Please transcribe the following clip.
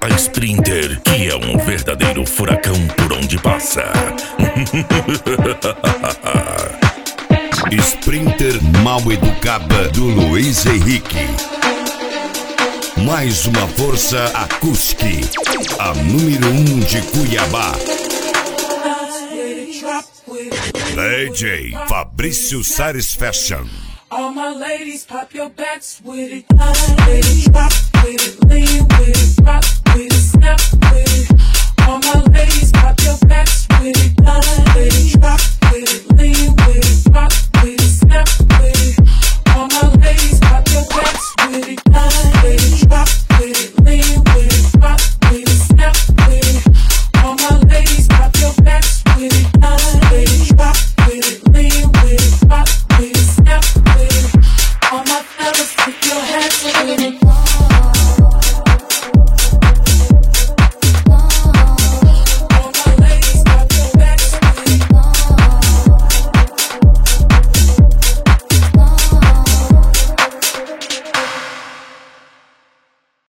A Sprinter, que é um verdadeiro furacão por onde passa. Sprinter mal educada do Luiz Henrique. Mais uma força acústica, a número 1 de Cuiabá. DJ Fabrício Satisfaction. All my ladies, pop your backs with it.